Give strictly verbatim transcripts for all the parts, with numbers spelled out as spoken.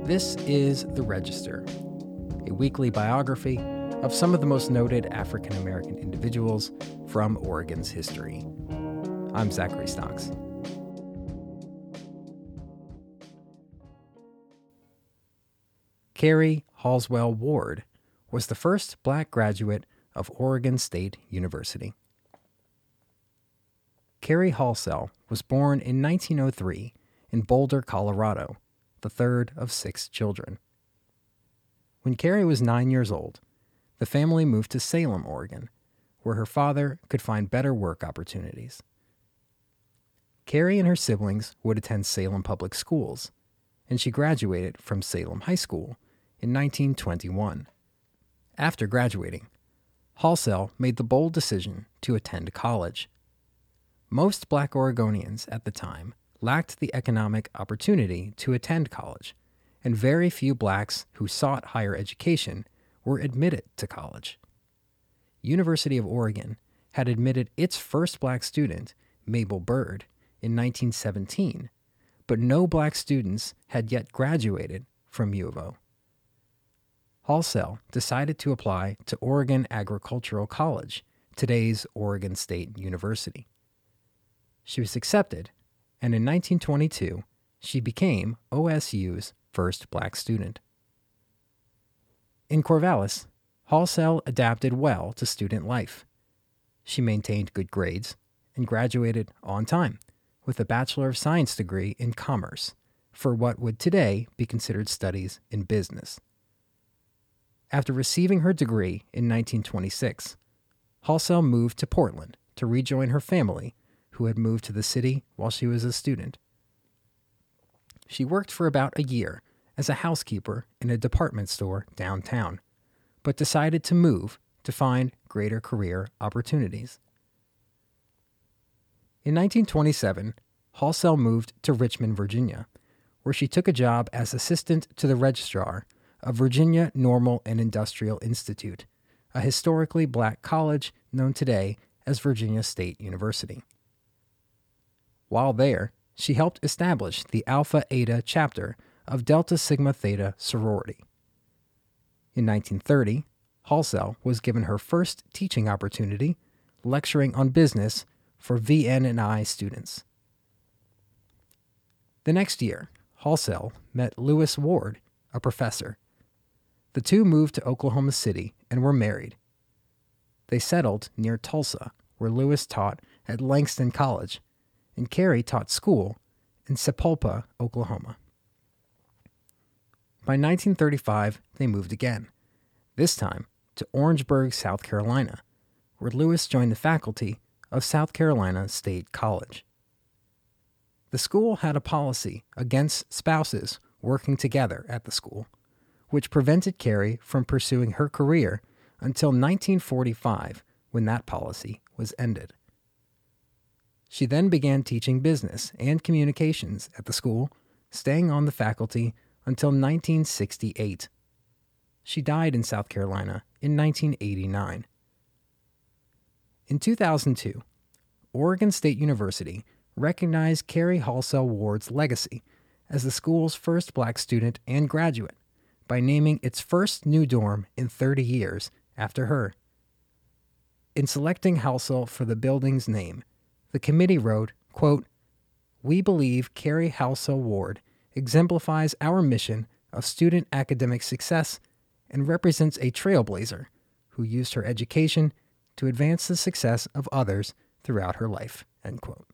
This is The Register, a weekly biography of some of the most noted African American individuals from Oregon's history. I'm Zachary Stocks. Carrie Halswell Ward was the first black graduate of Oregon State University. Carrie Halsell was born in nineteen oh three in Boulder, Colorado, the third of six children. When Carrie was nine years old, the family moved to Salem, Oregon, where her father could find better work opportunities. Carrie and her siblings would attend Salem Public Schools, and she graduated from Salem High School in nineteen twenty-one. After graduating, Halsell made the bold decision to attend college. Most black Oregonians at the time lacked the economic opportunity to attend college, and very few blacks who sought higher education were admitted to college. University of Oregon had admitted its first black student, Mabel Bird, in nineteen seventeen, but no black students had yet graduated from U of O. Halsell decided to apply to Oregon Agricultural College, today's Oregon State University. She was accepted, and in nineteen twenty-two, she became O S U's first black student. In Corvallis, Halsell adapted well to student life. She maintained good grades and graduated on time with a Bachelor of Science degree in Commerce for what would today be considered studies in business. After receiving her degree in nineteen twenty-six, Halsell moved to Portland to rejoin her family, who had moved to the city while she was a student. She worked for about a year as a housekeeper in a department store downtown, but decided to move to find greater career opportunities. In nineteen twenty-seven, Halsell moved to Richmond, Virginia, where she took a job as assistant to the registrar of Virginia Normal and Industrial Institute, a historically black college known today as Virginia State University. While there, she helped establish the Alpha Eta chapter of Delta Sigma Theta sorority. In nineteen thirty, Halsell was given her first teaching opportunity, lecturing on business for V N and I students. The next year, Halsell met Lewis Ward, a professor. The two moved to Oklahoma City and were married. They settled near Tulsa, where Lewis taught at Langston College, and Carrie taught school in Sapulpa, Oklahoma. By nineteen thirty-five, they moved again, this time to Orangeburg, South Carolina, where Lewis joined the faculty of South Carolina State College. The school had a policy against spouses working together at the school, which prevented Carrie from pursuing her career until nineteen forty-five, when that policy was ended. She then began teaching business and communications at the school, staying on the faculty until nineteen sixty-eight. She died in South Carolina in nineteen eighty-nine. In two thousand two, Oregon State University recognized Carrie Halsell Ward's legacy as the school's first black student and graduate by naming its first new dorm in thirty years after her. In selecting Halsell for the building's name, the committee wrote, quote, "We believe Carrie Halsell Ward exemplifies our mission of student academic success and represents a trailblazer who used her education to advance the success of others throughout her life," end quote.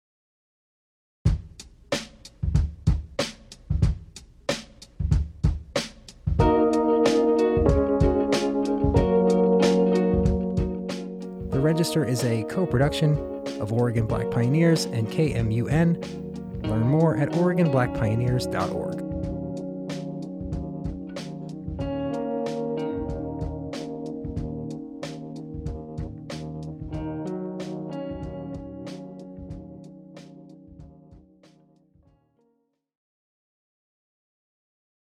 The Register is a co-production of Oregon Black Pioneers and K M U N. Learn more at oregon black pioneers dot org.